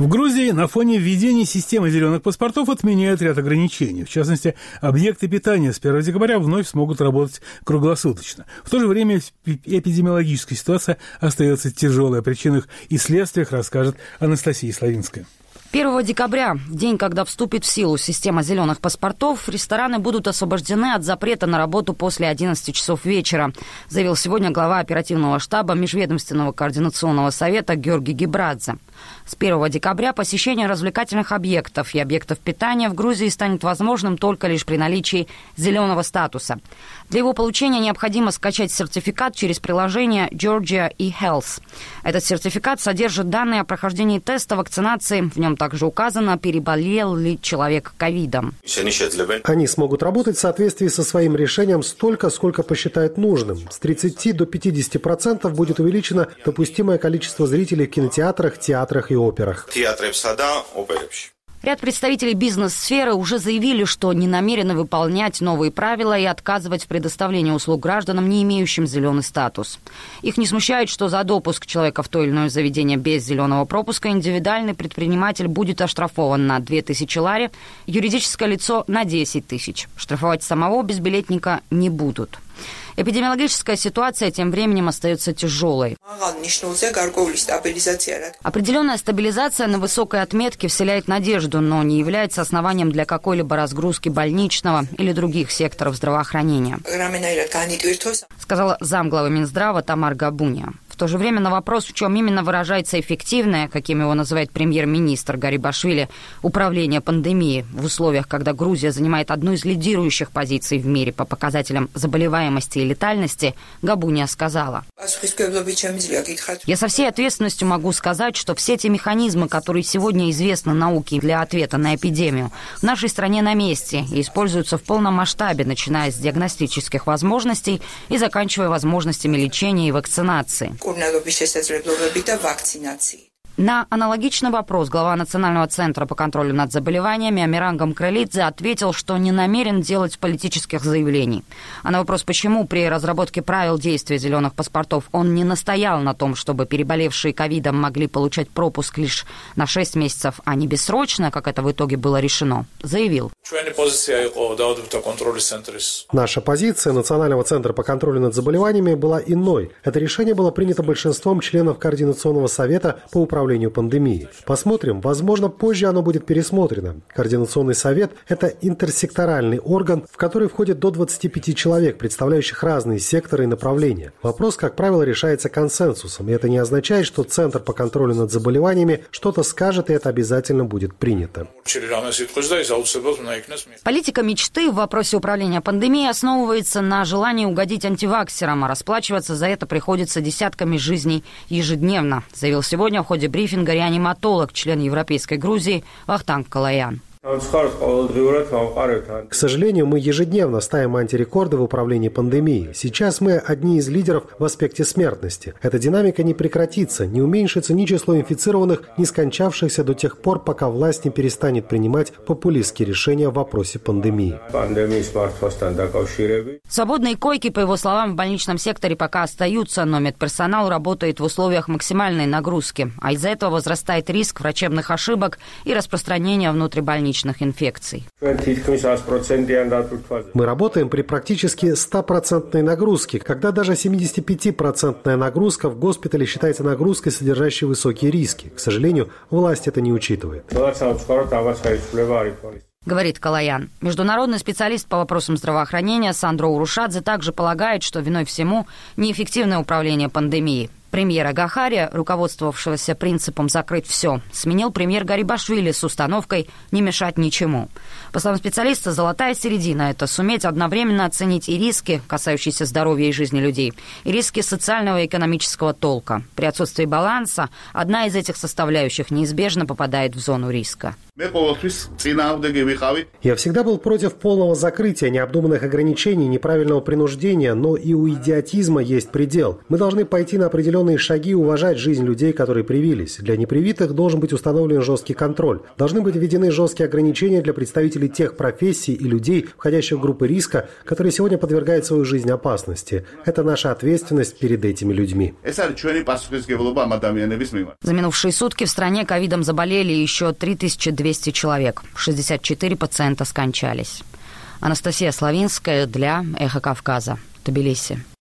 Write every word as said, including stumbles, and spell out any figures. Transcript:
В Грузии на фоне введения системы зеленых паспортов отменяют ряд ограничений. В частности, объекты питания с первого декабря вновь смогут работать круглосуточно. В то же время эпидемиологическая ситуация остается тяжелой. О причинах и следствиях расскажет Анастасия Славинская. первого декабря, в день, когда вступит в силу система зеленых паспортов, рестораны будут освобождены от запрета на работу после одиннадцати часов вечера, заявил сегодня глава оперативного штаба Межведомственного координационного совета Георгий Гибрадзе. С первого декабря посещение развлекательных объектов и объектов питания в Грузии станет возможным только лишь при наличии зеленого статуса. Для его получения необходимо скачать сертификат через приложение Georgia eHealth. Этот сертификат содержит данные о прохождении теста вакцинации. В нем также указано, переболел ли человек ковидом. Они смогут работать в соответствии со своим решением столько, сколько посчитают нужным. С тридцати до пятидесяти процентов будет увеличено допустимое количество зрителей в кинотеатрах, театрах и операх. Ряд представителей бизнес-сферы уже заявили, что не намерены выполнять новые правила и отказывать в предоставлении услуг гражданам, не имеющим зеленый статус. Их не смущает, что за допуск человека в то или иное заведение без зеленого пропуска индивидуальный предприниматель будет оштрафован на две тысячи лари, юридическое лицо на десять тысяч. Штрафовать самого безбилетника не будут. Эпидемиологическая ситуация тем временем остается тяжелой. Определенная стабилизация на высокой отметке вселяет надежду, но не является основанием для какой-либо разгрузки больничного или других секторов здравоохранения, сказала замглавы Минздрава Тамара Габуния. В то же время на вопрос, в чем именно выражается эффективное, каким его называет премьер-министр Гарибашвили, управление пандемией в условиях, когда Грузия занимает одну из лидирующих позиций в мире по показателям заболеваемости и летальности, Габуния сказала: «Я со всей ответственностью могу сказать, что все те механизмы, которые сегодня известны науке для ответа на эпидемию, в нашей стране на месте и используются в полном масштабе, начиная с диагностических возможностей и заканчивая возможностями лечения и вакцинации». На аналогичный вопрос глава Национального центра по контролю над заболеваниями Амиран Гамкралидзе ответил, что не намерен делать политических заявлений. А на вопрос, почему при разработке правил действия зеленых паспортов он не настоял на том, чтобы переболевшие ковидом могли получать пропуск лишь на шесть месяцев, а не бессрочно, как это в итоге было решено, заявил: «Наша позиция Национального центра по контролю над заболеваниями была иной. Это решение было принято большинством членов Координационного совета по управлению пандемией. Посмотрим, возможно, позже оно будет пересмотрено. Координационный совет – это интерсекторальный орган, в который входит до двадцати пяти человек, представляющих разные секторы и направления. Вопрос, как правило, решается консенсусом, и это не означает, что Центр по контролю над заболеваниями что-то скажет, и это обязательно будет принято». Политика мечты в вопросе управления пандемией основывается на желании угодить антиваксерам, а расплачиваться за это приходится десятками жизней ежедневно, заявил сегодня в ходе брифинга реаниматолог, член Европейской Грузии Вахтанг Калаян. К сожалению, мы ежедневно ставим антирекорды в управлении пандемией. Сейчас мы одни из лидеров в аспекте смертности. Эта динамика не прекратится, не уменьшится ни число инфицированных, ни скончавшихся до тех пор, пока власть не перестанет принимать популистские решения в вопросе пандемии. Свободные койки, по его словам, в больничном секторе пока остаются, но медперсонал работает в условиях максимальной нагрузки, а из-за этого возрастает риск врачебных ошибок и распространения внутрибольничных инфекций. Мы работаем при практически стопроцентной нагрузке, когда даже семидесятипятипроцентная нагрузка в госпитале считается нагрузкой, содержащей высокие риски. К сожалению, власть это не учитывает. Говорит Калаян. Международный специалист по вопросам здравоохранения Сандро Урушадзе также полагает, что виной всему неэффективное управление пандемией. Премьера Гахария, руководствовавшегося принципом «закрыть все», сменил премьер Гарибашвили с установкой «не мешать ничему». По словам специалиста, золотая середина – это суметь одновременно оценить и риски, касающиеся здоровья и жизни людей, и риски социального и экономического толка. При отсутствии баланса одна из этих составляющих неизбежно попадает в зону риска. Я всегда был против полного закрытия, необдуманных ограничений, неправильного принуждения, но и у идиотизма есть предел. Мы должны пойти на определенные шаги и уважать жизнь людей, которые привились. Для непривитых должен быть установлен жесткий контроль. Должны быть введены жесткие ограничения для представителей тех профессий и людей, входящих в группы риска, которые сегодня подвергают свою жизнь опасности. Это наша ответственность перед этими людьми. За минувшие сутки в стране ковидом заболели еще три тысячи двести человек. шестьдесят четыре пациента скончались. Анастасия Славинская для «Эхо Кавказа», Тбилиси.